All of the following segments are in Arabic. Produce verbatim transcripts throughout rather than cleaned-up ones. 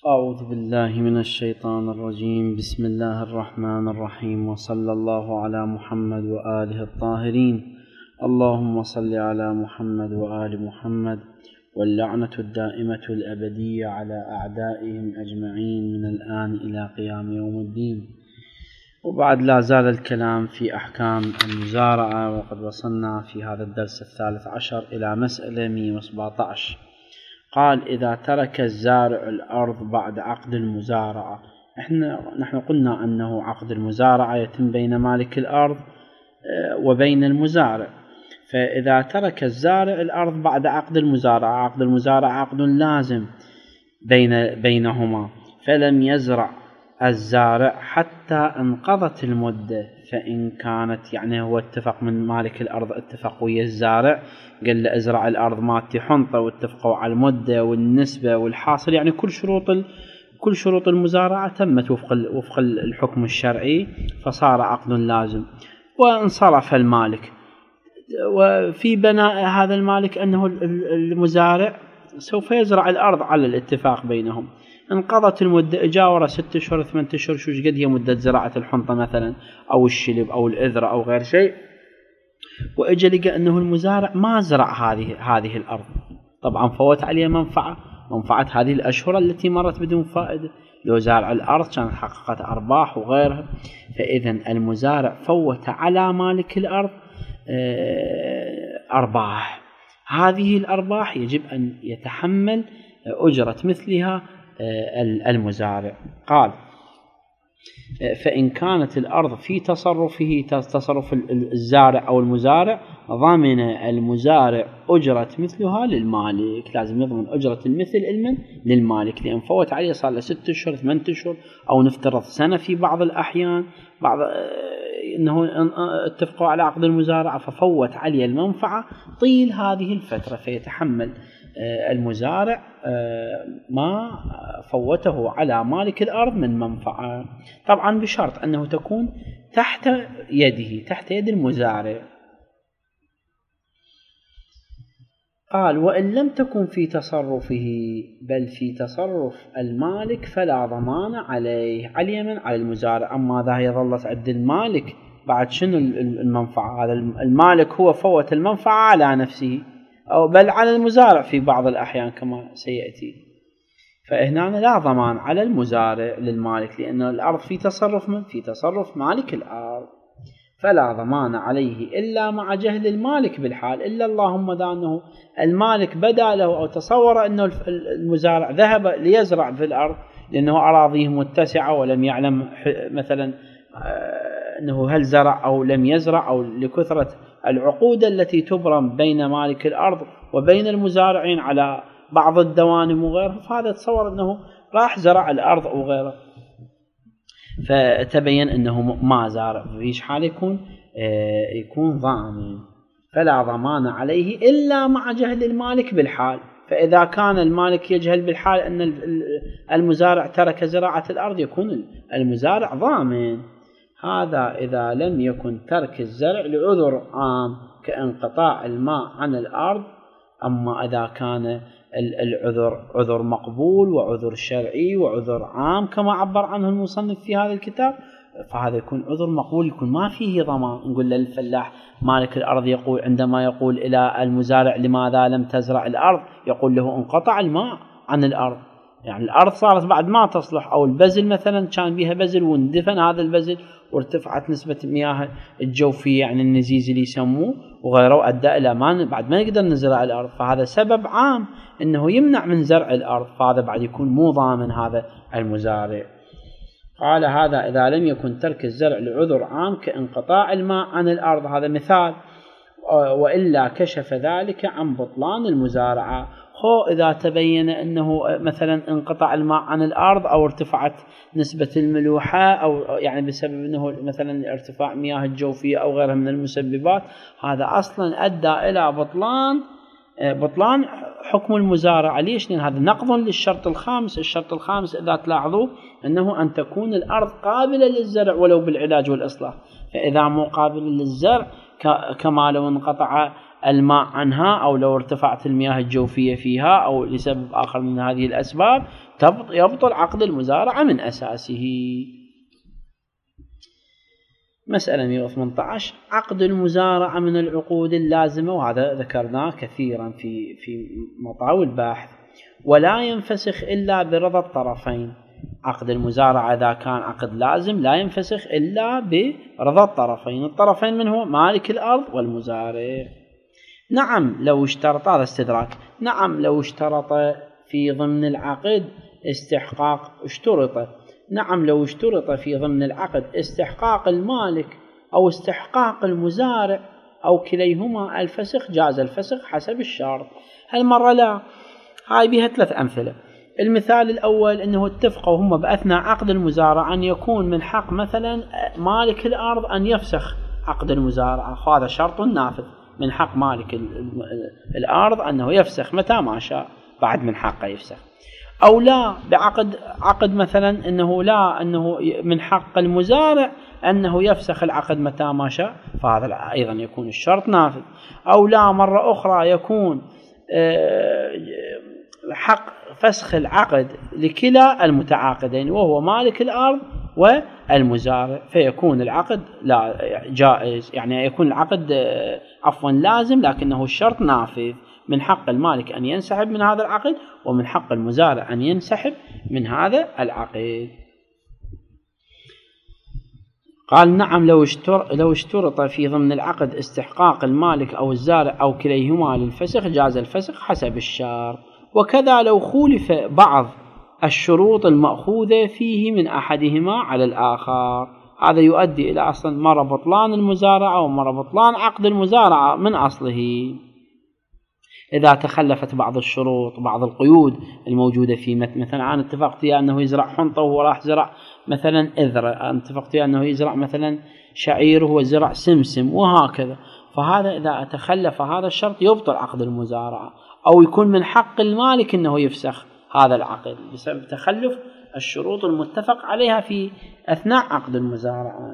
أعوذ بالله من الشيطان الرجيم. بسم الله الرحمن الرحيم، وصلى الله على محمد وآله الطاهرين. اللهم صل على محمد وآل محمد، واللعنة الدائمة الأبدية على أعدائهم أجمعين من الآن إلى قيام يوم الدين. وبعد لا زال الكلام في أحكام المزارعة، وقد وصلنا في هذا الدرس الثالث عشر إلى مسألة مئة وسبعة عشر. قال: إذا ترك الزارع الأرض بعد عقد المزارعة. إحنا نحن قلنا أنه عقد المزارعة يتم بين مالك الأرض وبين المزارع. فإذا ترك الزارع الأرض بعد عقد المزارعة، عقد المزارعة عقد لازم بين بينهما، فلم يزرع الزارع حتى انقضت المدة، فإن كانت يعني هو اتفق من مالك الأرض، اتفق ويا الزارع، قال له ازرع الأرض مالتي حنطة، واتفقوا على المدة والنسبة والحاصل، يعني كل شروط كل شروط المزارعة تمت وفق وفق الحكم الشرعي، فصار عقد لازم. وانصرف المالك، وفي بناء هذا المالك أنه المزارع سوف يزرع الأرض على الاتفاق بينهم. انقضت المدة، اجاورة ست اشهر ثمان اشهر، شو قد هي مدة زراعة الحنطة مثلا، او الشلب او الاذرة او غير شيء، واجى لقى انه المزارع ما زرع هذه هذه الارض، طبعا فوت عليه منفعة منفعة هذه الاشهر التي مرت بدون فائدة. لو زارع الارض كانت حققت ارباح وغيرها، فاذا المزارع فوت على مالك الارض ارباح. هذه الارباح يجب ان يتحمل اجرة مثلها المزارع. قال: فإن كانت الأرض في تصرفه تصرف الزارع أو المزارع، ضمن المزارع أجرة مثلها للمالك. لازم يضمن أجرة المثل المن للمالك، لأن فوت عليه صار له ست أشهر ثمان أشهر، أو نفترض سنة في بعض الأحيان، بعض إنه اتفقوا على عقد المزارعة ففوت عليه المنفعة طيل هذه الفترة، فيتحمل المزارع ما فوته على مالك الأرض من منفعة، طبعا بشرط أنه تكون تحت يده، تحت يد المزارع. قال: وإن لم تكن في تصرفه بل في تصرف المالك فلا ضمان عليه. على اليمن على المزارع، أما إذا هي ظلت عند المالك بعد شنو المنفعة؟ هذا المالك هو فوت المنفعة على نفسه، أو بل على المزارع في بعض الأحيان كما سيأتي. فهنا لا ضمان على المزارع للمالك، لأن الأرض في تصرف من في تصرف مالك الأرض، فلا ضمان عليه إلا مع جهل المالك بالحال، إلا اللهم ذا أنه المالك بدا له أو تصور أنه المزارع ذهب ليزرع في الأرض لأنه أراضيه متسعة، ولم يعلم مثلا أنه هل زرع أو لم يزرع، أو لكثرة العقود التي تبرم بين مالك الأرض وبين المزارعين على بعض الدوانم وغيرها، فهذا تصور أنه راح زرع الأرض أو غيره، فتبين أنه ما زارع، في إيش حال يكون آه يكون ضامن. فلا ضمان عليه إلا مع جهل المالك بالحال. فإذا كان المالك يجهل بالحال أن المزارع ترك زراعة الأرض، يكون المزارع ضامن. هذا إذا لم يكن ترك الزرع لعذر عام كانقطاع الماء عن الأرض. أما إذا كان العذر عذر مقبول وعذر شرعي وعذر عام كما عبر عنه المصنف في هذا الكتاب، فهذا يكون عذر مقبول، يكون ما فيه ضمان. نقول للفلاح مالك الأرض يقول عندما يقول إلى المزارع لماذا لم تزرع الأرض، يقول له انقطع الماء عن الأرض، يعني الأرض صارت بعد ما تصلح، أو البزل مثلا كان بها بزل واندفن هذا البزل وارتفعت نسبة المياه الجوفية، يعني النزيز اللي يسموه وغيره، وأدى إلى ما بعد ما نقدر نزرع الأرض، فهذا سبب عام إنه يمنع من زرع الأرض، فهذا بعد يكون مو ضامن هذا المزارع. قال: هذا إذا لم يكن ترك الزرع لعذر عام كانقطاع الماء عن الأرض، هذا مثال، وإلا كشف ذلك عن بطلان المزارعة. هو إذا تبين أنه مثلا انقطع الماء عن الأرض، أو ارتفعت نسبة الملوحة، أو يعني بسبب أنه مثلا ارتفاع مياه الجوفية أو غيرها من المسببات، هذا أصلا أدى إلى بطلان بطلان حكم المزارعة. ليش؟ لأن هذا نقض للشرط الخامس. الشرط الخامس إذا تلاحظوا أنه أن تكون الأرض قابلة للزرع ولو بالعلاج والإصلاح، فإذا مو قابلة للزرع كما لو انقطع الماء عنها أو لو ارتفعت المياه الجوفية فيها أو لسبب آخر من هذه الأسباب يبطل عقد المزارعة من أساسه. مسألة مئة وثمانية عشر عقد المزارعة من العقود اللازمة، وهذا ذكرناه كثيرا في في مطاوي البحث. ولا ينفسخ إلا برضا الطرفين. عقد المزارعة إذا كان عقد لازم لا ينفسخ إلا برضا الطرفين. الطرفين من هو؟ مالك الأرض والمزارع. نعم لو اشترط، هذا استدراك، نعم لو اشترط في ضمن العقد استحقاق اشترط نعم لو اشترط في ضمن العقد استحقاق المالك أو استحقاق المزارع أو كليهما الفسخ جاز الفسخ حسب الشرط. هالمرة لا. هاي بها ثلاث أمثلة. المثال الأول أنه اتفقوا هم بأثناء عقد المزارعة أن يكون من حق مثلا مالك الأرض أن يفسخ عقد المزارعة، هذا شرط نافذ، من حق مالك الأرض أنه يفسخ متى ما شاء، بعد من حقه يفسخ. أو لا بعقد عقد مثلا أنه لا أنه من حق المزارع أنه يفسخ العقد متى ما شاء، فهذا أيضا يكون الشرط نافذ. أو لا مرة أخرى يكون حق فسخ العقد لكلا المتعاقدين وهو مالك الأرض والمزارع، فيكون العقد لا جائز، يعني يكون العقد عفوا لازم لكنه الشرط نافذ، من حق المالك أن ينسحب من هذا العقد ومن حق المزارع أن ينسحب من هذا العقد. قال نعم لو اشترط لو اشترط في ضمن العقد استحقاق المالك أو الزارع أو كليهما للفسخ جاز الفسخ حسب الشرط. وكذا لو خولف بعض الشروط المأخوذة فيه من أحدهما على الآخر، هذا يؤدي إلى أصلا مرة بطلان المزارعة ومرة بطلان عقد المزارعة من أصله. إذا تخلفت بعض الشروط بعض القيود الموجودة في مثلا أنا اتفقت يا أنه يزرع حنطة وهو راح زرع مثلا إذرة، أنا اتفقت يا أنه يزرع مثلا شعير وهو زرع سمسم وهكذا، فهذا إذا تخلف هذا الشرط يبطل عقد المزارعة، أو يكون من حق المالك أنه يفسخ هذا العقد بسبب تخلف الشروط المتفق عليها في أثناء عقد المزارعة.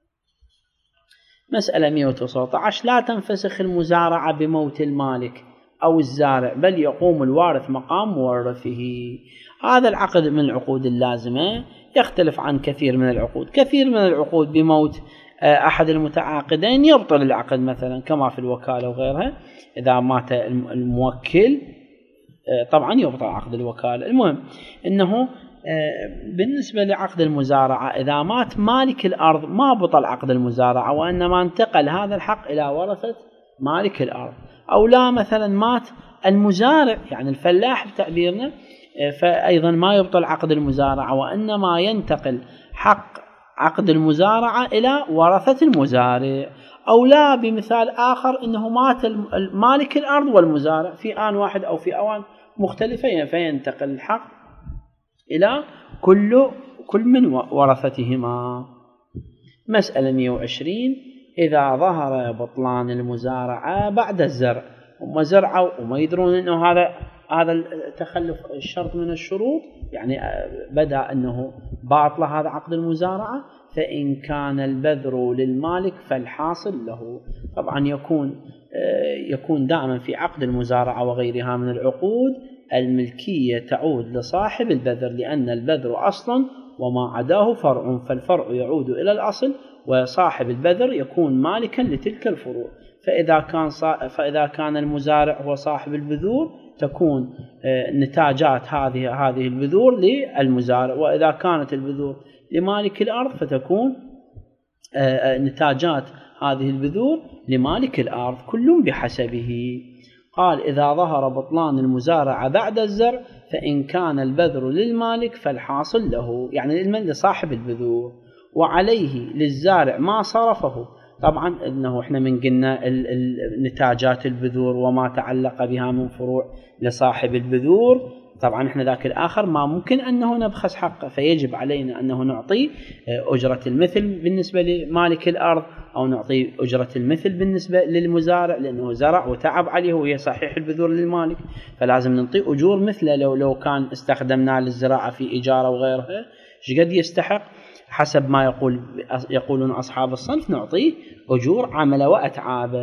مسألة مئة وتسعة عشر لا تنفسخ المزارعة بموت المالك أو الزارع بل يقوم الوارث مقام مورثه. هذا العقد من العقود اللازمة يختلف عن كثير من العقود. كثير من العقود بموت أحد المتعاقدين يبطل العقد مثلا كما في الوكالة وغيرها، إذا مات الموكل طبعا يبطل عقد الوكالة. المهم أنه بالنسبة لعقد المزارعة إذا مات مالك الأرض ما بطل عقد المزارعة، وإنما انتقل هذا الحق إلى ورثة مالك الأرض. أو لا مثلا مات المزارع يعني الفلاح بتعبيرنا، فأيضا ما يبطل عقد المزارعة، وإنما ينتقل حق عقد المزارعة إلى ورثة المزارع. أو لا بمثال آخر أنه مات مالك الأرض والمزارع في آن واحد أو في أوان مختلفة، فينتقل الحق إلى كل كل من ورثتهما. مسألة مئة وعشرين إذا ظهر بطلان المزارعة بعد الزرع، هم زرعوا وما يدرون أنه هذا هذا التخلف الشرط من الشروط، يعني بدأ أنه باطل هذا عقد المزارعة، فإن كان البذر للمالك فالحاصل له. طبعا يكون يكون دائما في عقد المزارعة وغيرها من العقود الملكية تعود لصاحب البذر، لأن البذر أصلا وما عداه فرع، فالفرع يعود إلى الأصل، وصاحب البذر يكون مالكا لتلك الفروع. فإذا كان فإذا كان المزارع هو صاحب البذور تكون نتاجات هذه هذه البذور للمزارع، وإذا كانت البذور لمالك الأرض فتكون نتاجات هذه البذور لمالك الأرض، كل بحسبه. قال إذا ظهر بطلان المزارعة بعد الزرع فإن كان البذر للمالك فالحاصل له، يعني المن لصاحب البذور، وعليه للزارع ما صرفه. طبعا إنه إحنا من قلنا نتاجات البذور وما تعلق بها من فروع لصاحب البذور، طبعا إحنا ذاك الآخر ما ممكن أنه نبخس حقه، فيجب علينا أنه نعطي أجرة المثل بالنسبة لمالك الأرض، أو نعطي أجرة المثل بالنسبة للمزارع لأنه زرع وتعب عليه وهي صحيح البذور للمالك، فلازم نعطي أجور مثله. لو لو كان استخدمنا للزراعة في إجارة وغيرها شقد يستحق حسب ما يقول يقولون أصحاب الصنف، نعطيه أجور عمل وأتعابه.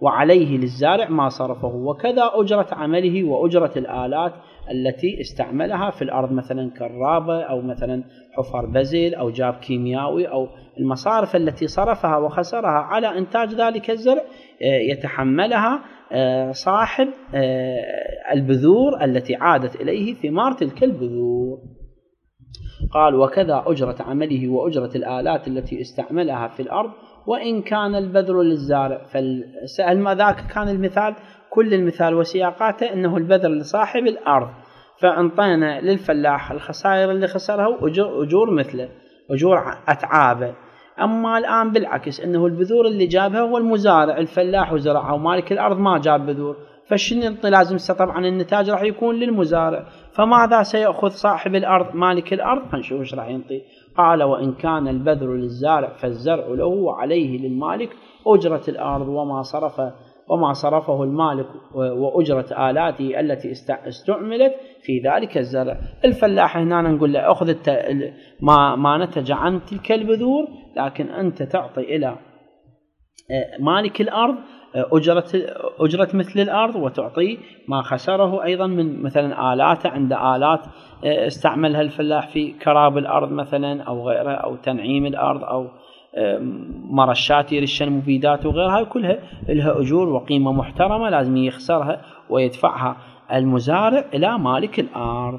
وعليه للزارع ما صرفه، وكذا أجرة عمله وأجرة الآلات التي استعملها في الأرض، مثلا كرابة أو مثلا حفر بزل أو جاب كيميائي، أو المصارف التي صرفها وخسرها على إنتاج ذلك الزرع يتحملها صاحب البذور التي عادت إليه ثمار تلك البذور. قال وكذا أجرة عمله وأجرة الآلات التي استعملها في الأرض وإن كان البذر للزارع. فسأل ما ذاك كان المثال، كل المثال وسياقاته أنه البذر لصاحب الأرض، فأنطينا للفلاح الخسائر اللي خسرها وأجور أجور مثله، أجور أتعابه. أما الآن بالعكس، أنه البذور اللي جابها هو المزارع الفلاح وزرعها، ومالك الأرض ما جاب بذور، فالشنو ينطي؟ لازم طبعا النتاج راح يكون للمزارع، فماذا سيأخذ صاحب الأرض مالك الأرض؟ هنشوف ايش راح ينطي. قال وإن كان البذر للزارع فالزرع له وعليه للمالك أجرة الأرض وما صرف وما صرفه المالك وأجرة آلاته التي استعملت في ذلك الزرع. الفلاح هنا نقول له أخذ ما ما نتج عن تلك البذور، لكن أنت تعطي إلى مالك الأرض أجرة أجرة مثل الأرض، وتعطي ما خسره أيضا من مثلا آلاته، عند آلات استعملها الفلاح في كراب الأرض مثلا أو غيرها، أو تنعيم الأرض، أو مرشات يرش المبيدات وغيرها، كلها لها أجور وقيمة محترمة لازم يخسرها ويدفعها المزارع إلى مالك الأرض.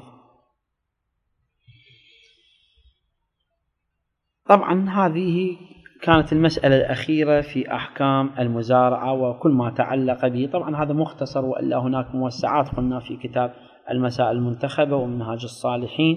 طبعا هذه كانت المسألة الأخيرة في أحكام المزارعة وكل ما تعلق به. طبعا هذا مختصر، وإلا هناك موسعات قلنا في كتاب المسائل المنتخبة ومنهاج الصالحين،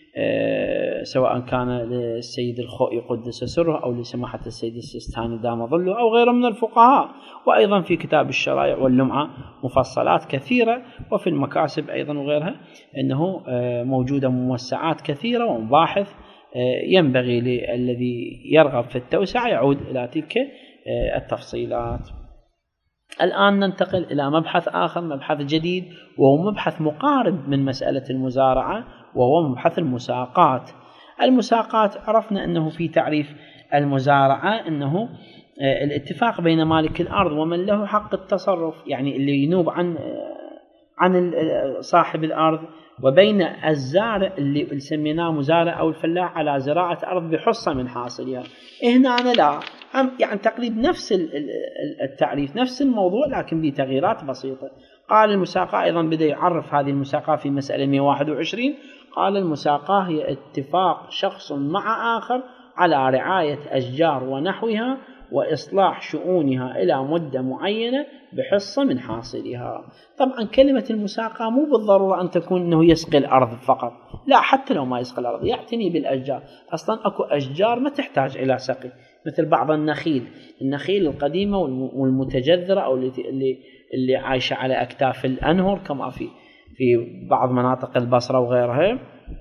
أه سواء كان للسيد الخوئي قدس سره أو لسماحة السيد السيستاني دام ظله أو غيره من الفقهاء، وأيضا في كتاب الشرائع واللمعة مفصلات كثيرة، وفي المكاسب أيضا وغيرها أنه أه موجودة موسعات كثيرة ومباحث ينبغي للذي يرغب في التوسعة يعود إلى تلك التفصيلات. الآن ننتقل إلى مبحث آخر، مبحث جديد، وهو مبحث مقارب من مسألة المزارعة، وهو مبحث المساقات. المساقات عرفنا أنه في تعريف المزارعة أنه الاتفاق بين مالك الأرض ومن له حق التصرف، يعني اللي ينوب عن عن صاحب الأرض، وبين الزارع اللي سميناه مزارع أو الفلاح على زراعة أرض بحصة من حاصلها. هنا أنا لا يعني تقريب نفس التعريف، نفس الموضوع، لكن بتغييرات بسيطة. قال المساقاة أيضا بدأ يعرف هذه المساقاة في مسألة مئة وواحد وعشرين، قال المساقاة هي اتفاق شخص مع آخر على رعاية أشجار ونحوها وإصلاح شؤونها إلى مدة معينة بحصة من حاصلها. طبعا كلمة المساقاة مو بالضرورة أن تكون أنه يسقي الأرض فقط، لا، حتى لو ما يسقي الأرض يعتني بالأشجار. أصلا أكو أشجار ما تحتاج إلى سقي، مثل بعض النخيل النخيل القديمة والمتجذرة أو اللي اللي عايشة على أكتاف الأنهر، كما في في بعض مناطق البصرة وغيرها،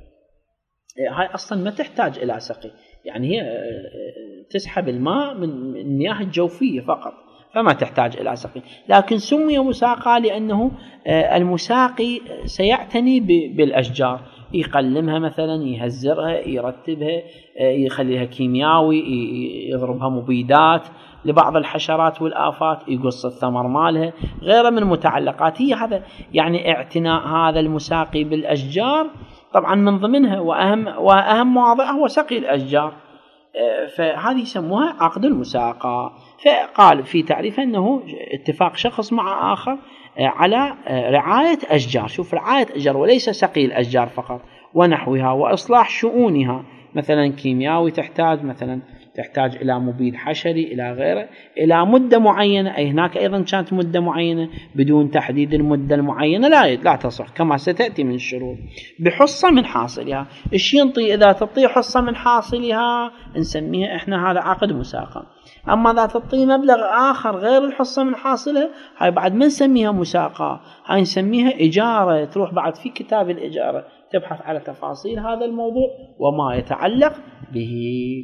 هاي أصلا ما تحتاج إلى سقي، يعني هي تسحب الماء من المياه الجوفية فقط، فما تحتاج إلى سقي. لكن سمي مساقى لأنه المساقي سيعتني بالأشجار، يقلمها مثلا، يهزرها، يرتبها، يخليها كيميائي، يضربها مبيدات لبعض الحشرات والآفات، يقص الثمر مالها، غيره من متعلقات. هي هذا يعني اعتناء هذا المساقي بالأشجار، طبعا من ضمنها وأهم وأهم مواضيع هو سقي الأشجار، فهذه يسموها عقد المساقة. فقال في تعريفه أنه اتفاق شخص مع آخر على رعاية أشجار، شوف رعاية أشجار وليس سقي الأشجار فقط، ونحوها وإصلاح شؤونها، مثلا كيميائي تحتاج مثلا تحتاج إلى مبيد حشري إلى غيره، إلى مدة معينة. أي هناك أيضا كانت مدة معينة، بدون تحديد المدة المعينة لا لا تصح كما ستأتي من الشروط، بحصة من حاصلها. إيش ينطي؟ إذا تعطي حصة من حاصلها نسميها إحنا هذا عقد مساقة. أما إذا تعطي مبلغ آخر غير الحصة من حاصلها، هاي بعد ما نسميها مساقة، هاي نسميها إجارة. تروح بعد في كتاب الإجارة تبحث على تفاصيل هذا الموضوع وما يتعلق به.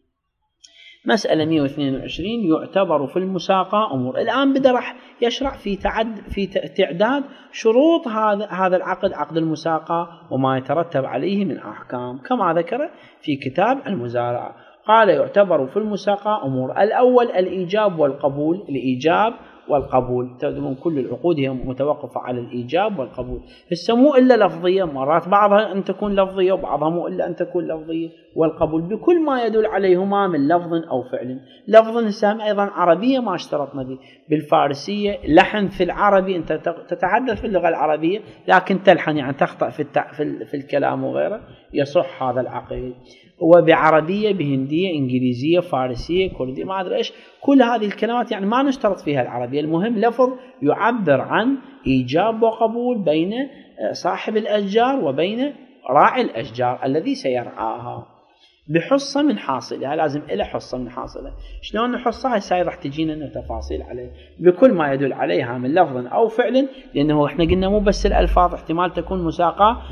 مسألة مئة واثنين وعشرين، يعتبر في المساقة أمور. الآن بدأ راح يشرع في تعد في تعداد شروط هذا هذا العقد، عقد المساقة، وما يترتب عليه من أحكام كما ذكر في كتاب المزارعة. قال يعتبر في المساقة أمور: الأول الإيجاب والقبول، الإيجاب والقبول. تدرون كل العقود هي متوقفة على الإيجاب والقبول، هسه مو إلا لفظية، مرات بعضها أن تكون لفظية وبعضها مو إلا أن تكون لفظية. والقبول بكل ما يدل عليهما من لفظ أو فعل. لفظ هسه أيضا عربية ما اشترطنا به، بالفارسية لحن في العربي، أنت تتحدث في اللغة العربية لكن تلحن يعني تخطأ في, التع... في, في الكلام وغيره، يصح هذا العقد. وبعربية بهندية إنجليزية فارسية كردية ما أدري إيش، كل هذه الكلمات يعني ما نشترط فيها العربية، المهم لفظ يعبر عن إيجاب وقبول بين صاحب الأشجار وبين راعي الأشجار الذي سيرعاها بحصة من حاصلها. لازم إلى حصة من حاصلها. شلون نحصها؟ هسه راح تجينا تفاصيل عليه بكل ما يدل عليها من لفظ أو فعل، لأنه إحنا قلنا مو بس الألفاظ، احتمال تكون مساقة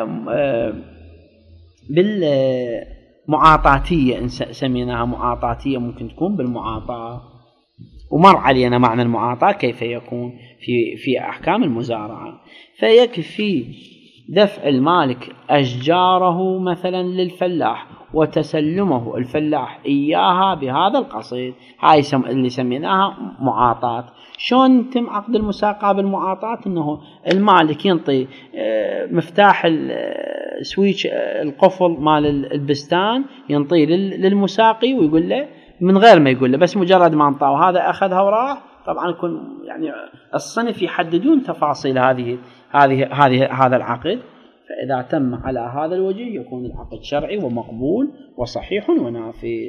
بالمعاطاتية، سميناها معاطاتية، ممكن تكون بالمعاطاة، ومر علينا معنى المعاطاة كيف يكون في في أحكام المزارعة. فيكفي دفع المالك أشجاره مثلا للفلاح وتسلمه الفلاح إياها بهذا القصيد، هاي اللي سميناها معاطاة. شلون يتم عقد المساقاة بالمعاطاة؟ إنه المالك ينطي مفتاح سويتش القفل مال البستان، ينطيه للمساقي ويقول له من غير ما يقول له، بس مجرد ما انطاه هذا أخذها وراح. طبعا يكون يعني الصنف يحددون تفاصيل هذه هذه هذه هذا العقد. فإذا تم على هذا الوجه يكون العقد شرعي ومقبول وصحيح ونافذ.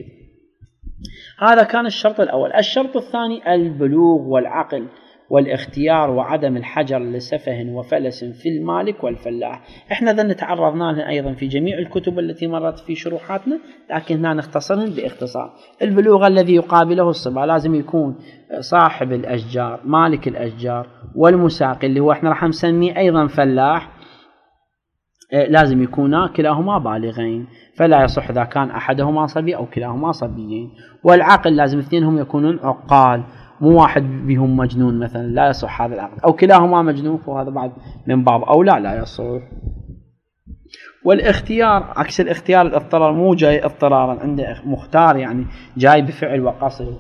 هذا كان الشرط الأول. الشرط الثاني البلوغ والعقل والاختيار وعدم الحجر لسفه وفلس في المالك والفلاح. احنا ذا تعرضنا لها أيضا في جميع الكتب التي مرت في شروحاتنا، لكن هنا نختصرهم باختصار. البلوغ الذي يقابله الصبا، لازم يكون صاحب الأشجار مالك الأشجار والمساقي اللي هو احنا راح نسميه أيضا فلاح، لازم يكونا كلاهما بالغين، فلا يصح إذا كان أحدهما صبي أو كلاهما صبيين. والعقل لازم اثنينهم يكونون عقال، مو واحد بهم مجنون مثلا، لا يصح هذا العقد، أو كلاهما مجنون وهذا بعد من باب أولى لا يصح. والاختيار عكس الاختيار، الاضطرار مو جاي اضطرارا، عنده مختار يعني جاي بفعل وقصد.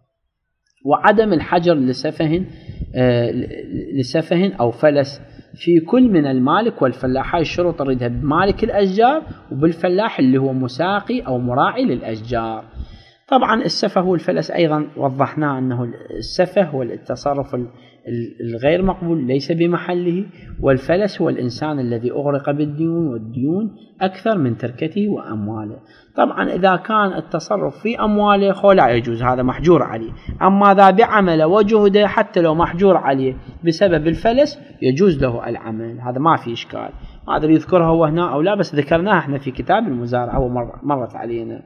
وعدم الحجر لسفه آه لسفه أو فلس في كل من المالك والفلاح. هاي الشروط نريدها بمالك الأشجار وبالفلاح اللي هو مساقي أو مراعي للأشجار. طبعا السفه والفلس أيضا وضحنا أنه السفه هو التصرف الغير مقبول ليس بمحله، والفلس هو الإنسان الذي أغرق بالديون، والديون أكثر من تركته وأمواله. طبعا إذا كان التصرف في أمواله خو لا يجوز، هذا محجور عليه. أما إذا بعمل وجهده حتى لو محجور عليه بسبب الفلس يجوز له العمل، هذا ما في إشكال. ما أدري يذكرها هو هنا أو لا، بس ذكرناها احنا في كتاب المزارعة ومرت علينا.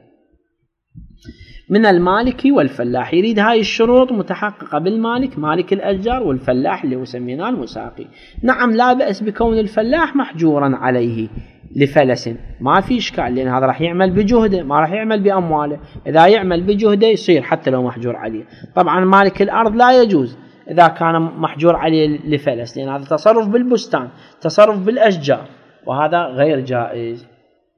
من المالك والفلاح، يريد هاي الشروط متحققة بالمالك مالك الأشجار والفلاح اللي هو سميناه المساقي. نعم لا بأس بكون الفلاح محجورا عليه لفلس، ما في إشكال، لأن هذا راح يعمل بجهده ما راح يعمل بأمواله. إذا يعمل بجهده يصير حتى لو محجور عليه. طبعا مالك الأرض لا يجوز إذا كان محجور عليه لفلس، لأن هذا تصرف بالبستان، تصرف بالأشجار، وهذا غير جائز.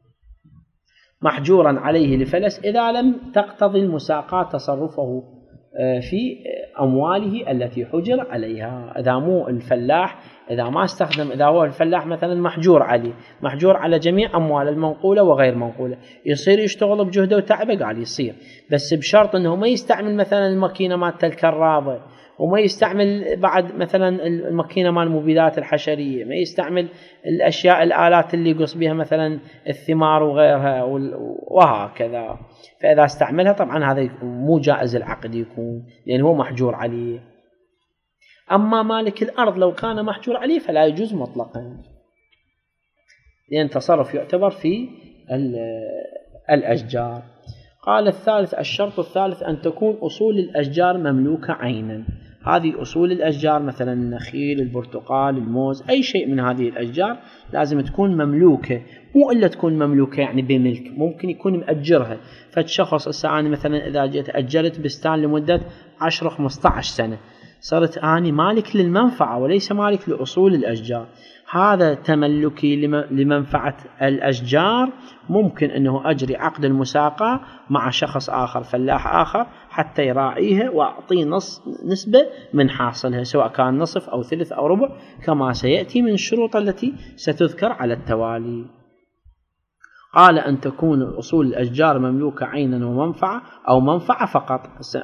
محجورا عليه لفلس إذا لم تقتضي المساقاة تصرفه في أمواله التي حجر عليها. إذا مو الفلاح، إذا ما استخدم، إذا هو الفلاح مثلا محجور عليه، محجور على جميع أموال المنقولة وغير منقولة، يصير يشتغل بجهده وتعبه، قال يصير، بس بشرط أنه ما يستعمل مثلا الماكينة مالت الكرابة، وما يستعمل بعد مثلا الماكينة مال المبيدات الحشرية، ما يستعمل الأشياء الآلات اللي يقص بها مثلا الثمار وغيرها وهكذا. فإذا استعملها طبعا هذا مو جائز العقد يكون، لأنه هو محجور عليه. أما مالك الأرض لو كان محجور عليه فلا يجوز مطلقا، لأن تصرف يعتبر في الأشجار. قال الثالث، الشرط الثالث أن تكون أصول الأشجار مملوكة عينا. هذه أصول الأشجار مثلا النخيل، البرتقال، الموز، أي شيء من هذه الأشجار لازم تكون مملوكة، مو إلا تكون مملوكة يعني بملك، ممكن يكون مأجرها. فالشخص الساعة مثلا إذا جيت أجرت بستان لمدة عشرة خمسة عشر سنة، صرت أني مالك للمنفعة وليس مالك لأصول الأشجار. هذا تملكي لمنفعة الأشجار، ممكن أنه أجري عقد المساقة مع شخص آخر فلاح آخر حتى يراعيها وأعطيه نص نسبة من حاصلها، سواء كان نصف أو ثلث أو ربع، كما سيأتي من الشروط التي ستذكر على التوالي. قال أن تكون أصول الأشجار مملوكة عينا ومنفعة أو منفعة فقط.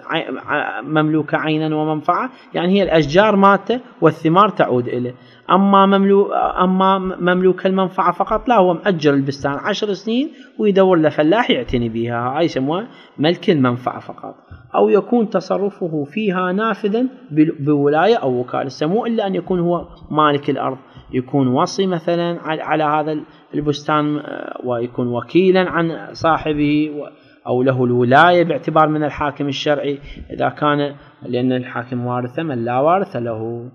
مملوكة عينا ومنفعة يعني هي الأشجار ماتة والثمار تعود إليه. أما مملوك أما مملوك المنفعة فقط لا، هو مأجر البستان عشر سنين ويدور لفلاح يعتني بها، هاي يسموها ملك المنفعة فقط. أو يكون تصرفه فيها نافذا بولاية أو وكالة، مو إلا أن يكون هو مالك الأرض، يكون وصي مثلا على هذا البستان ويكون وكيلا عن صاحبه أو له الولاية باعتبار من الحاكم الشرعي إذا كان، لأن الحاكم وارث من لا وارث له.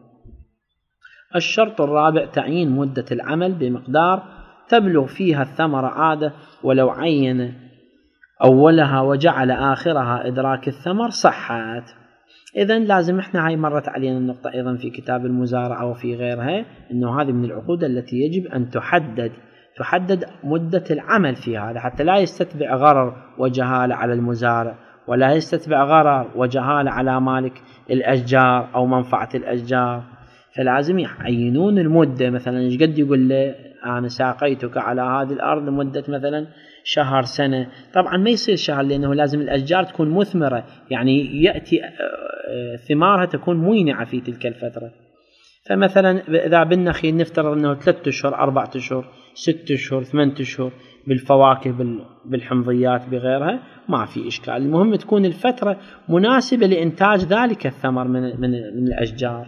الشرط الرابع تعيين مدة العمل بمقدار تبلغ فيها الثمرة عادة ولو عين أولها وجعل آخرها إدراك الثمر صحت. إذن لازم إحنا هاي مرت علينا النقطة أيضا في كتاب المزارعة وفي غيرها، إنه هذه من العقود التي يجب أن تحدد تحدد مدة العمل في هذا، حتى لا يستتبع غرر وجهالة على المزارع، ولا يستتبع غرر وجهالة على مالك الأشجار أو منفعة الأشجار. فلازم يعينون المدة، مثلا إيش قد يقول له أنا ساقيتك على هذه الأرض لمدة مثلا شهر سنة. طبعا ما يصير شهر، لأنه لازم الأشجار تكون مثمرة، يعني يأتي ثمارها تكون مينعة في تلك الفترة. فمثلا إذا بالنخيل نفترض أنه ثلاثة أشهر أربعة أشهر ستة أشهر ثمانية أشهر، بالفواكه بالحمضيات بغيرها ما في إشكال، المهم تكون الفترة مناسبة لإنتاج ذلك الثمر من, من, من الأشجار.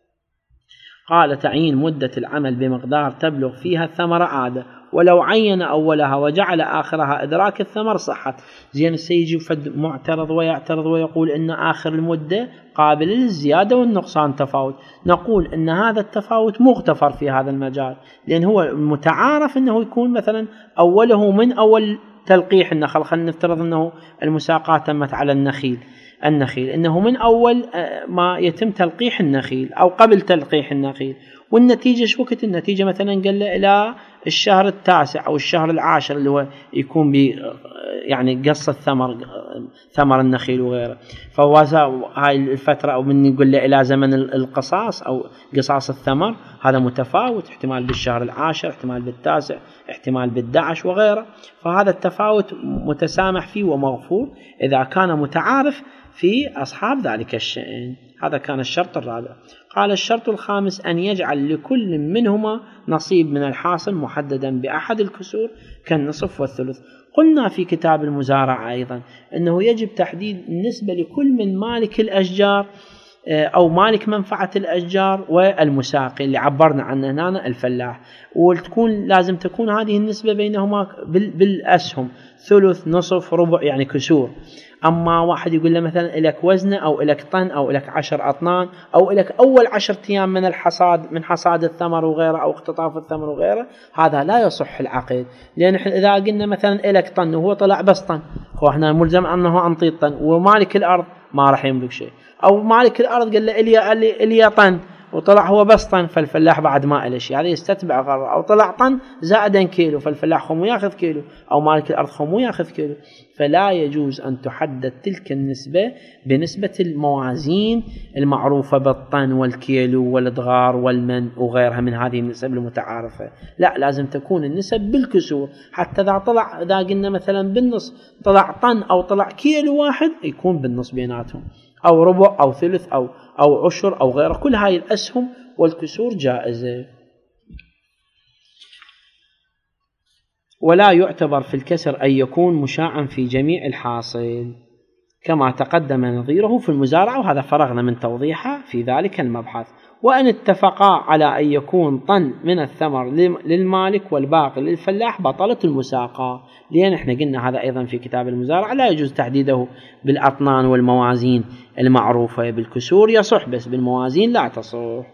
قال تعيين مدة العمل بمقدار تبلغ فيها الثمرة عادة ولو عين أولها وجعل آخرها إدراك الثمر صحت. زين السيجي فد معترض ويعترض ويقول إن آخر المدة قابل للزيادة والنقصان تفاوت. نقول إن هذا التفاوت مغتفر في هذا المجال، لأن هو متعارف إنه يكون مثلا أوله من أول تلقيح النخل. خلينا نفترض إنه المساقات تمت على النخيل النخيل إنه من أول ما يتم تلقيح النخيل أو قبل تلقيح النخيل، والنتيجة شو وقت النتيجة مثلا قال له إلى الشهر التاسع أو الشهر العاشر اللي هو يكون بي يعني قص الثمر ثمر النخيل وغيره. فهو هاي الفترة أو من يقول له إلى زمن القصاص أو قصاص الثمر، هذا متفاوت، احتمال بالشهر العاشر، احتمال بالتاسع، احتمال بالدعش وغيره. فهذا التفاوت متسامح فيه ومغفور إذا كان متعارف في أصحاب ذلك الشأن. هذا كان الشرط الرابع. قال الشرط الخامس أن يجعل لكل منهما نصيب من الحاصل محددا بأحد الكسور كالنصف والثلث. قلنا في كتاب المزارعة أيضا أنه يجب تحديد النسبة لكل من مالك الأشجار أو مالك منفعة الأشجار والمساقي اللي عبرنا عنه هنا الفلاح، وتكون لازم تكون هذه النسبة بينهما بالأسهم ثلث نصف ربع يعني كسور. أما واحد يقول له مثلا إلك وزنة أو إلك طن أو إلك عشر أطنان أو إلك أول عشر أيام من الحصاد من حصاد الثمر وغيره أو اختطاف الثمر وغيره، هذا لا يصح العقد. لأن إذا قلنا مثلا إلك طن وهو طلع بس طن، هو إحنا ملزم أنه أنطي طن، ومالك الأرض ما راح يملك شيء. أو مالك الأرض قال له إلي إلي طن وطلع هو بس طن، فالفلاح بعد ما إله شيء، هذا يستتبع غرر. أو طلع طن زائدا كيلو، فالفلاح خمو يأخذ كيلو، أو مالك الأرض خمو يأخذ كيلو. فلا يجوز أن تحدد تلك النسبة بنسبة الموازين المعروفة بالطن والكيلو والادغار والمن وغيرها من هذه النسب المتعارفة. لا، لازم تكون النسب بالكسور، حتى إذا طلع إذا قلنا مثلا بالنص طلع طن أو طلع كيلو واحد يكون بالنص بيناتهم، أو ربع أو ثلث أو أو عشر أو غيره. كل هاي الأسهم والكسور جائزة. ولا يعتبر في الكسر أن يكون مشاعا في جميع الحاصل كما تقدم نظيره في المزارعة، وهذا فرغنا من توضيحه في ذلك المبحث. وأن اتفقا على أن يكون طن من الثمر للمالك والباقي للفلاح بطلت المساقة، لأن احنا قلنا هذا أيضا في كتاب المزارعة لا يجوز تحديده بالأطنان والموازين المعروفة، بالكسور يصح بس بالموازين لا تصح.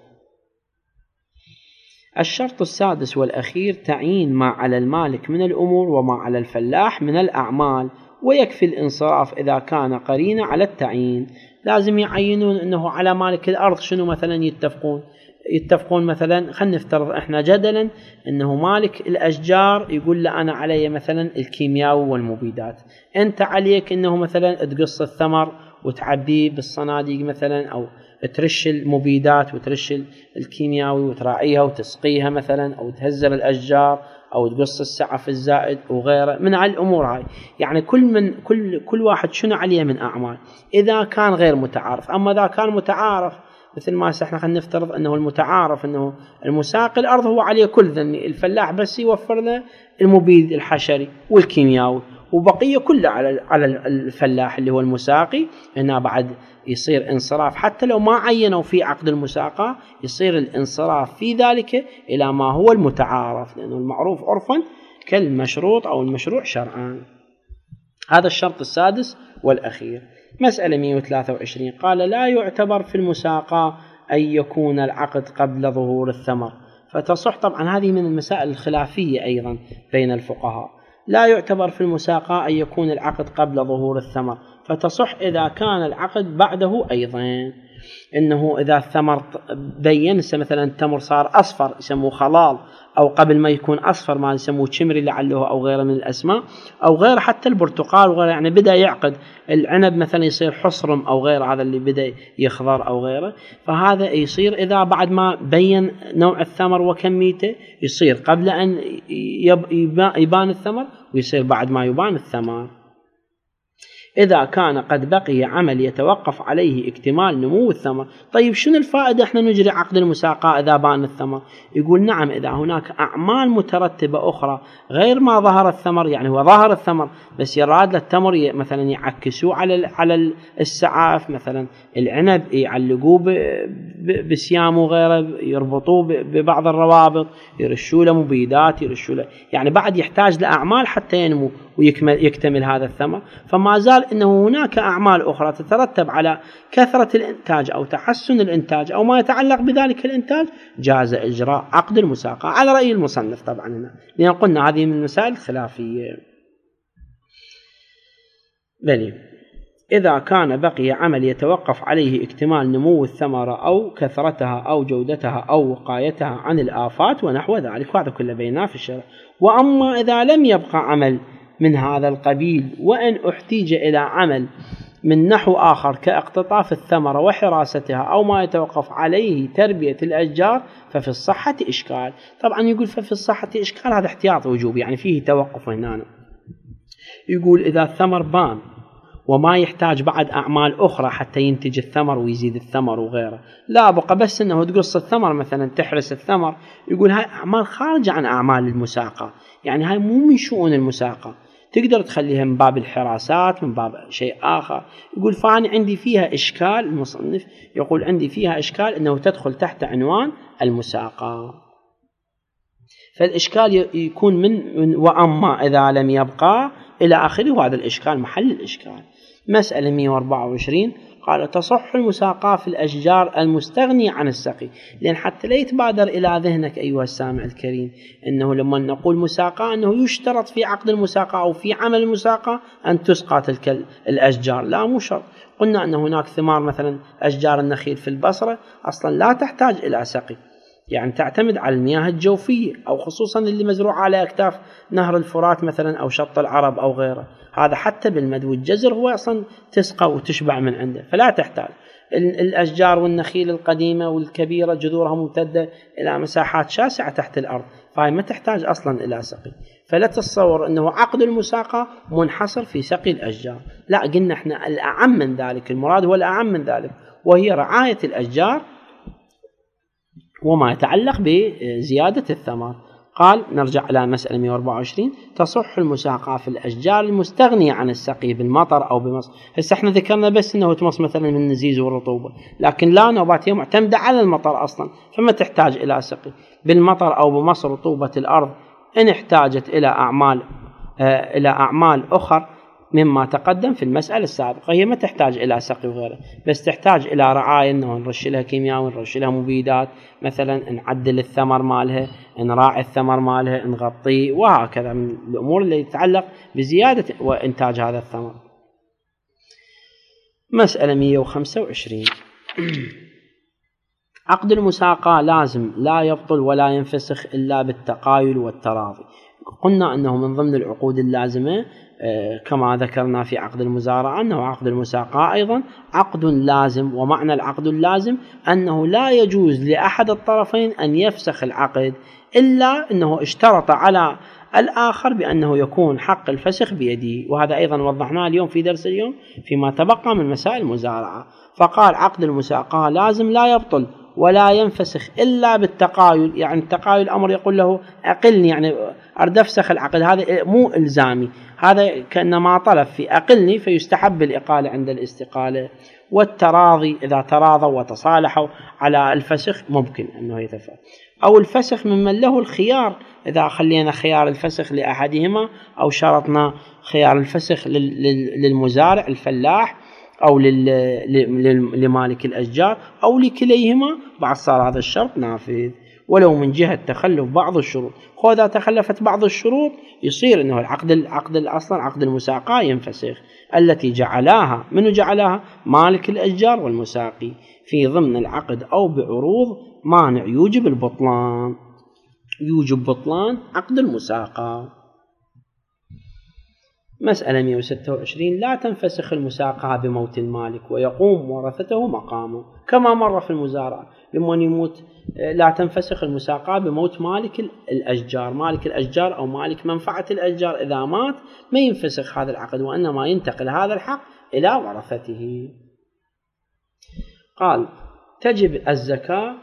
الشرط السادس والأخير تعيين ما على المالك من الأمور وما على الفلاح من الأعمال، ويكفي الانصراف إذا كان قرين على التعيين. لازم يعينون أنه على مالك الأرض شنو مثلا يتفقون يتفقون مثلا خلينا نفترض احنا جدلا انه مالك الاشجار يقول له انا علي مثلا الكيمياء والمبيدات، انت عليك انه مثلا تقص الثمر وتعبيه بالصناديق مثلا، او ترش المبيدات وترش الكيمياوي وتراعيها وتسقيها مثلا، او تهزر الاشجار، او تقص السعف الزائد وغيره من هالامور هاي. يعني كل من كل كل واحد شنو عليه من اعمال اذا كان غير متعارف. اما اذا كان متعارف مثل ما احنا خلينا نفترض انه المتعارف انه المساقي الارض هو عليه كل ذني، الفلاح بس يوفر له المبيد الحشري والكيمياوي، وبقيه كله على على الفلاح اللي هو المساقي. هنا بعد يصير انصراف، حتى لو ما عينوا في عقد المساقاه يصير الانصراف في ذلك الى ما هو المتعارف، لانه المعروف عرفا كالمشروط او المشروع شرعا. هذا الشرط السادس والاخير. مسألة مئة وثلاثة وعشرين قال لا يعتبر في المساقاة أن يكون العقد قبل ظهور الثمر، فتصح طبعا هذه من المسائل الخلافية أيضا بين الفقهاء. لا يعتبر في المساقاة أن يكون العقد قبل ظهور الثمر، فتصح إذا كان العقد بعده أيضا. إنه إذا الثمر بين مثلا التمر صار أصفر يسموه خلال، أو قبل ما يكون أصفر ما يسموه شمري لعله أو غيره من الأسماء، أو غير حتى البرتقال وغيره، يعني بدأ يعقد العنب مثلا يصير حصرم أو غير هذا اللي بدأ يخضر أو غيره، فهذا يصير إذا بعد ما بين نوع الثمر وكميته يصير قبل أن يبان الثمر، ويصير بعد ما يبان الثمر. إذا كان قد بقي عمل يتوقف عليه اكتمال نمو الثمر. طيب شنو الفائدة احنا نجري عقد المساقاة إذا بان الثمر؟ يقول نعم، إذا هناك أعمال مترتبة أخرى غير ما ظهر الثمر، يعني هو ظهر الثمر بس يراد للتمر مثلا يعكسوه على على السعاف، مثلا العنب يعلقوه بسيام وغيره، يربطوه ببعض الروابط، يرشوا له مبيدات، يرشوا له يعني بعد يحتاج لأعمال حتى ينمو ويكمل يكتمل هذا الثمر. فما زال انه هناك اعمال اخرى تترتب على كثرة الانتاج او تحسن الانتاج او ما يتعلق بذلك الانتاج، جاز اجراء عقد المساقاة على رأي المصنف طبعا هنا، لان قلنا هذه من المسائل الخلافية. بلي إذا كان بقي عمل يتوقف عليه اكتمال نمو الثمرة أو كثرتها أو جودتها أو وقايتها عن الآفات ونحو ذلك، وهذا كله بيناه في الشرع. وأما إذا لم يبقى عمل من هذا القبيل، وإن احتيج إلى عمل من نحو آخر كاقتطاف الثمرة وحراستها أو ما يتوقف عليه تربية الأشجار، ففي الصحة إشكال. طبعا يقول ففي الصحة إشكال، هذا احتياط وجوب، يعني فيه توقف هنا. يقول إذا الثمر بان وما يحتاج بعد أعمال أخرى حتى ينتج الثمر ويزيد الثمر وغيره، لا بقى بس أنه تقص الثمر مثلا تحرس الثمر، يقول هاي أعمال خارجة عن أعمال المساقة، يعني هاي مو من شؤون المساقة، تقدر تخليها من باب الحراسات من باب شيء آخر. يقول فأنا عندي فيها إشكال، المصنف يقول عندي فيها إشكال أنه تدخل تحت عنوان المساقة، فالإشكال يكون من وأما إذا لم يبقى إلى آخره، وهذا الإشكال محل الإشكال. مسألة مئة وأربعة وعشرين قال تصح المساقاة في الأشجار المستغنية عن السقي. لأن حتى لا يتبادر إلى ذهنك أيها السامع الكريم أنه لما نقول مساقاة أنه يشترط في عقد المساقاة أو في عمل المساقاة أن تسقى تلك الأشجار، لا مو شرط. قلنا أن هناك ثمار مثلا أشجار النخيل في البصرة أصلا لا تحتاج إلى سقي، يعني تعتمد على المياه الجوفية، أو خصوصا اللي مزروع على أكتاف نهر الفرات مثلا أو شط العرب أو غيره، هذا حتى بالمد والجزر هو أصلا تسقى وتشبع من عنده، فلا تحتاج. الأشجار والنخيل القديمة والكبيرة جذورها ممتدة إلى مساحات شاسعة تحت الأرض، فهي ما تحتاج أصلا إلى سقي. فلا تتصور أنه عقد المساقة منحصر في سقي الأشجار، لا، قلنا احنا الأعم من ذلك، المراد هو الأعم من ذلك، وهي رعاية الأشجار وما يتعلق بزيادة الثمر. قال نرجع إلى مسألة مئة وأربعة وعشرين تصح المساقاة في الأشجار المستغنية عن السقي بالمطر أو بمص. هسه احنا ذكرنا بس أنه تمص مثلا من النزيز والرطوبة، لكن لا، نوباتها معتمدة على المطر أصلا، فما تحتاج إلى سقي. بالمطر أو بمص رطوبة الأرض إن احتاجت إلى أعمال آه إلى أعمال أخرى مما تقدم في المسألة السابقة، هي ما تحتاج إلى سقي وغيره، بس تحتاج إلى رعاية، إنه نرش لها كيمياء ونرش لها مبيدات، مثلا نعدل الثمر مالها، نراعي الثمر مالها، نغطيه، وهكذا من الأمور اللي تتعلق بزيادة وإنتاج هذا الثمر. مسألة مئة وخمسة وعشرين. عقد المساقاة لازم لا يبطل ولا ينفسخ إلا بالتقايل والتراضي. قلنا أنه من ضمن العقود اللازمة كما ذكرنا في عقد المزارعة أنه عقد المساقاة أيضا عقد لازم، ومعنى العقد اللازم أنه لا يجوز لأحد الطرفين أن يفسخ العقد إلا أنه اشترط على الآخر بأنه يكون حق الفسخ بيده، وهذا أيضا وضحناه اليوم في درس اليوم فيما تبقى من مسائل المزارعة. فقال عقد المساقاة لازم لا يبطل ولا ينفسخ إلا بالتقايل، يعني التقايل أمر يقول له أقلني، يعني أرد أفسخ العقد، هذا مو إلزامي، هذا كأنما طلب في أقلني فيستحب الإقالة عند الاستقالة. والتراضي إذا تراضوا وتصالحوا على الفسخ ممكن أنه يتفق، أو الفسخ ممن له الخيار، إذا خلينا خيار الفسخ لأحدهما أو شرطنا خيار الفسخ للمزارع الفلاح أو لمالك الأشجار أو لكليهما، بعد صار هذا الشرط نافذ ولو من جهة تخلف بعض الشروط. وإذا تخلفت بعض الشروط يصير أنه العقد العقد الأصلا عقد المساقاة ينفسخ، التي جعلاها من جعلها مالك الأشجار والمساقي في ضمن العقد أو بعروض مانع يوجب البطلان، يوجب بطلان عقد المساقاة. مسألة مئة وستة وعشرين. لا تنفسخ المساقاة بموت المالك ويقوم ورثته مقامه، كما مر في المزارعة لمن يموت لا تنفسخ المساقاة بموت مالك الأشجار، مالك الأشجار أو مالك منفعة الأشجار إذا مات ما ينفسخ هذا العقد، وإنما ينتقل هذا الحق إلى ورثته. قال تجب الزكاة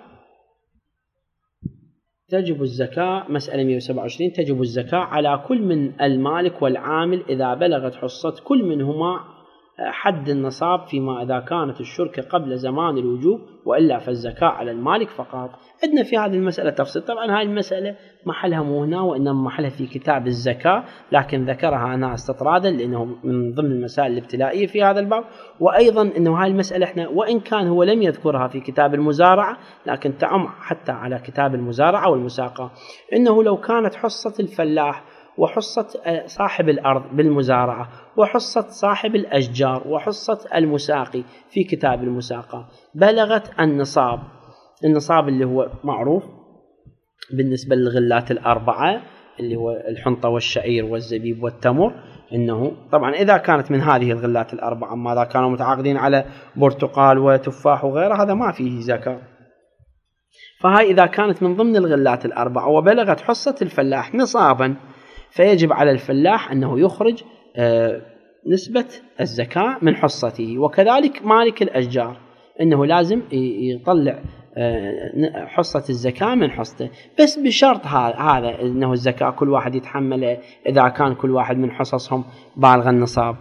تجب الزكاة مسألة مئة وسبعة وعشرين. تجب الزكاة على كل من المالك والعامل إذا بلغت حصة كل منهما حد النصاب، فيما إذا كانت الشركة قبل زمان الوجوب، وإلا فالزكاة على المالك فقط. عندنا في هذه المسألة تفصيل، طبعا هذه المسألة محلها مو هنا وإنما محلها في كتاب الزكاة، لكن ذكرها أنا استطرادا لأنه من ضمن المسائل الابتلائية في هذا الباب. وأيضا أنه هذه المسألة إحنا وإن كان هو لم يذكرها في كتاب المزارعة لكن تعم حتى على كتاب المزارعة والمساقة، إنه لو كانت حصة الفلاح وحصة صاحب الأرض بالمزارعة وحصة صاحب الأشجار وحصة المساقي في كتاب المساقة بلغت النصاب، النصاب اللي هو معروف بالنسبة للغلات الأربعة اللي هو الحنطة والشعير والزبيب والتمر، إنه طبعا إذا كانت من هذه الغلات الأربعة، أما إذا كانوا متعاقدين على برتقال وتفاح وغيره هذا ما فيه زكاة. فهاي إذا كانت من ضمن الغلات الأربعة وبلغت حصة الفلاح نصابا، فيجب على الفلاح أنه يخرج نسبة الزكاة من حصته، وكذلك مالك الأشجار أنه لازم يطلع حصة الزكاة من حصته، بس بشرط هذا أنه الزكاة كل واحد يتحمله إذا كان كل واحد من حصصهم بالغ النصاب،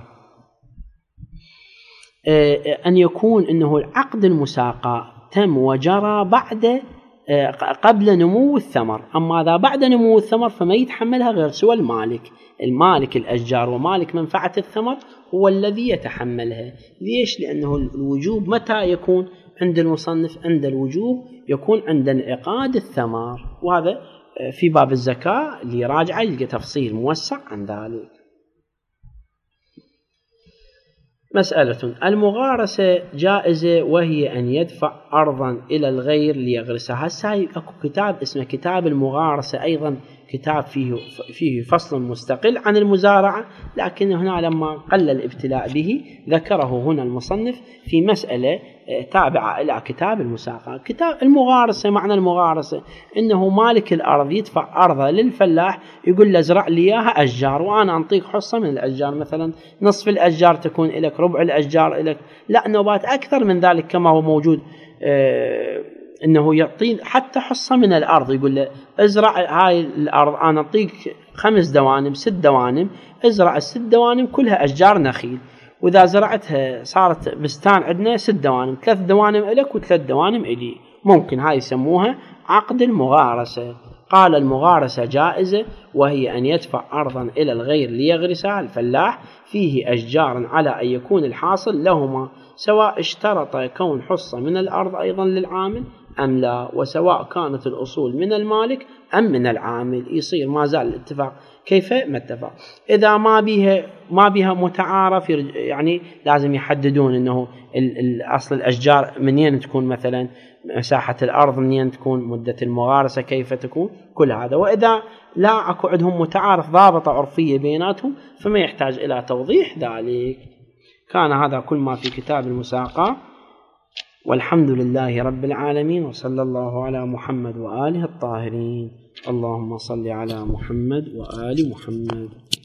أن يكون أنه عقد المساقاة تم وجرى بعد قبل نمو الثمر. أما إذا بعد نمو الثمر فما يتحملها غير سوى المالك، المالك الأشجار ومالك منفعة الثمر هو الذي يتحملها. ليش؟ لأنه الوجوب متى يكون عند المصنف؟ عند الوجوب يكون عند انعقاد الثمر، وهذا في باب الزكاة اللي راجعه يلقى تفصيل موسع عن ذلك. مسألة المغارسة جائزة، وهي أن يدفع أرضا إلى الغير ليغرسها. هسه أكو كتاب اسمه كتاب المغارسة، أيضا كتاب فيه فيه فصل مستقل عن المزارعة، لكن هنا لما قل الابتلاء به ذكره هنا المصنف في مسألة تابعة إلى كتاب المساقة. كتاب المغارسة، معنى المغارسة إنه مالك الأرض يدفع أرضه للفلاح يقول له ازرع لي إياها أشجار وأنا أنطيك حصة من الأشجار، مثلا نصف الأشجار تكون لك، ربع الأشجار لك، لا نوبات أكثر من ذلك كما هو موجود، آه إنه يعطي حتى حصة من الأرض، يقول له ازرع هاي الأرض أنا أعطيك خمس دوانم ست دوانم، ازرع الست دوانم كلها أشجار نخيل، وإذا زرعتها صارت بستان عندنا ست دوانم، ثلاث دوانم إلك وثلاث دوانم إلي، ممكن. هاي يسموها عقد المغارسة. قال المغارسة جائزة، وهي أن يدفع أرضا إلى الغير ليغرسها الفلاح فيه أشجار على أن يكون الحاصل لهما، سواء اشترط كون حصة من الأرض أيضا للعامل أم لا، وسواء كانت الأصول من المالك أم من العامل يصير ما زال الاتفاق كيف ما اتفق. إذا ما بها ما بها متعارف يعني لازم يحددون إنه أصل الأشجار منين تكون، مثلا مساحة الأرض منين تكون، مدة المغارسة كيف تكون، كل هذا. وإذا لا أكو عندهم متعارف ضابطة عرفية بيناتهم فما يحتاج إلى توضيح ذلك. كان هذا كل ما في كتاب المساقات، والحمد لله رب العالمين، وصلى الله على محمد وآله الطاهرين. اللهم صل على محمد وآل محمد.